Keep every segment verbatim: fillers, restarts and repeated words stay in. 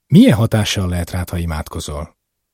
Milyen hatással lehet rád, ha imádkozol?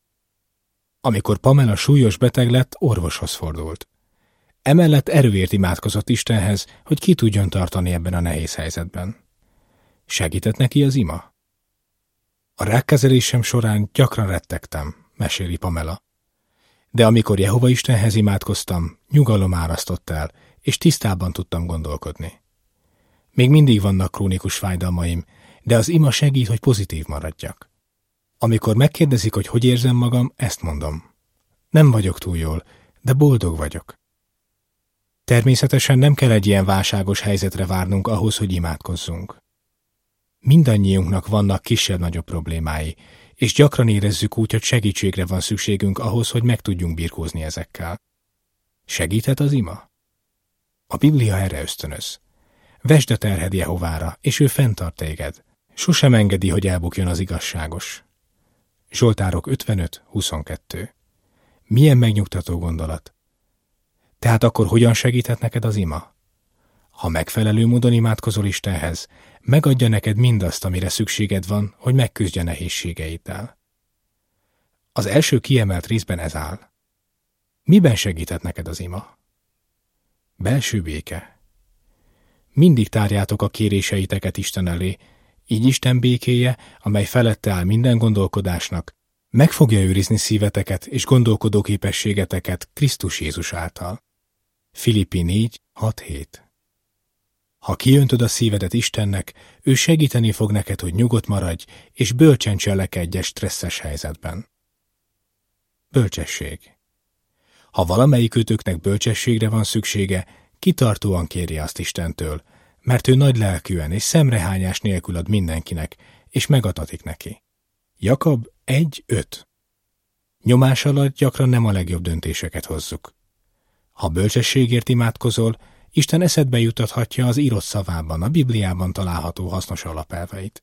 Amikor Pamela súlyos beteg lett, orvoshoz fordult. Emellett erőért imádkozott Istenhez, hogy ki tudjon tartani ebben a nehéz helyzetben. Segített neki az ima? A rákkezelésem során gyakran rettegtem, meséli Pamela. De amikor Jehova Istenhez imádkoztam, nyugalom árasztott el, és tisztában tudtam gondolkodni. Még mindig vannak krónikus fájdalmaim, de az ima segít, hogy pozitív maradjak. Amikor megkérdezik, hogy hogy érzem magam, ezt mondom. Nem vagyok túl jól, de boldog vagyok. Természetesen nem kell egy ilyen válságos helyzetre várnunk ahhoz, hogy imádkozzunk. Mindannyiunknak vannak kisebb-nagyobb problémái, és gyakran érezzük úgy, hogy segítségre van szükségünk ahhoz, hogy meg tudjunk birkózni ezekkel. Segíthet az ima? A Biblia erre ösztönöz. Vesd a terhed Jehovára, és ő fenntart téged. Sosem engedi, hogy elbukjon az igazságos. Zsoltárok ötvenöt huszonkettő. Milyen megnyugtató gondolat. Tehát akkor hogyan segíthet neked az ima? Ha megfelelő módon imádkozol Istenhez, megadja neked mindazt, amire szükséged van, hogy megküzdj a nehézségeiddel. Az első kiemelt részben ez áll. Miben segíthet neked az ima? Belső béke. Mindig tárjátok a kéréseiteket Isten elé, így Isten békéje, amely felette áll minden gondolkodásnak, meg fogja őrizni szíveteket és gondolkodó képességeteket Krisztus Jézus által. Filippi négy hat hét. Ha kiöntöd a szívedet Istennek, ő segíteni fog neked, hogy nyugodt maradj, és bölcsen cselekedj egy stresszes helyzetben. Bölcsesség. Ha valamelyikőtöknek bölcsességre van szüksége, kitartóan kérje azt Istentől, mert ő nagy lelkűen és szemrehányás nélkül ad mindenkinek, és megadatik neki. Jakab egy öt. Nyomás alatt gyakran nem a legjobb döntéseket hozzuk. Ha bölcsességért imádkozol, Isten eszedbe jutathatja az írott szavában, a Bibliában található hasznos alapelveit.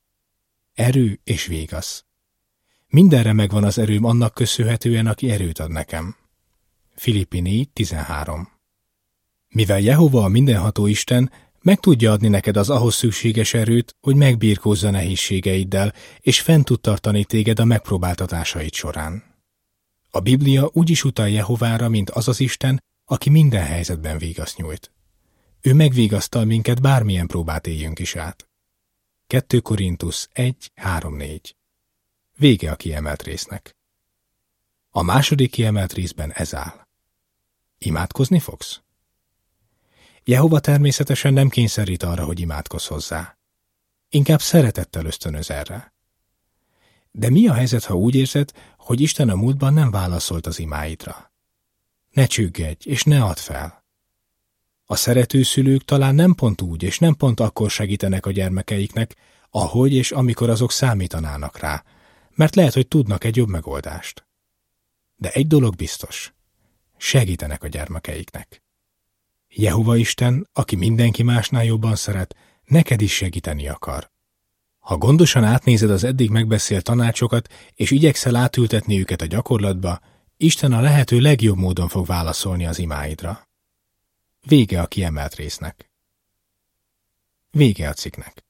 Erő és végasz. Mindenre megvan az erőm annak köszönhetően, aki erőt ad nekem. Filippi négy tizenhárom. Mivel Jehova a mindenható Isten, meg tudja adni neked az ahhoz szükséges erőt, hogy megbirkózz a nehézségeiddel, és fent tud tartani téged a megpróbáltatásaid során. A Biblia úgy is utal Jehovára, mint az az Isten, aki minden helyzetben vígaszt nyújt. Ő megvigasztal minket, bármilyen próbát éljünk is át. kettő Korintusz egy három négy. Vége a kiemelt résznek. A második kiemelt részben ez áll. Imádkozni fogsz? Jehova természetesen nem kényszerít arra, hogy imádkozz hozzá. Inkább szeretettel ösztönöz erre. De mi a helyzet, ha úgy érzed, hogy Isten a múltban nem válaszolt az imáidra? Ne csüggedj, és ne add fel. A szerető szülők talán nem pont úgy, és nem pont akkor segítenek a gyermekeiknek, ahogy és amikor azok számítanának rá, mert lehet, hogy tudnak egy jobb megoldást. De egy dolog biztos, segítenek a gyermekeiknek. Jehova Isten, aki mindenki másnál jobban szeret, neked is segíteni akar. Ha gondosan átnézed az eddig megbeszélt tanácsokat, és igyekszel átültetni őket a gyakorlatba, Isten a lehető legjobb módon fog válaszolni az imáidra. Vége a kiemelt résznek. Vége a cikknek.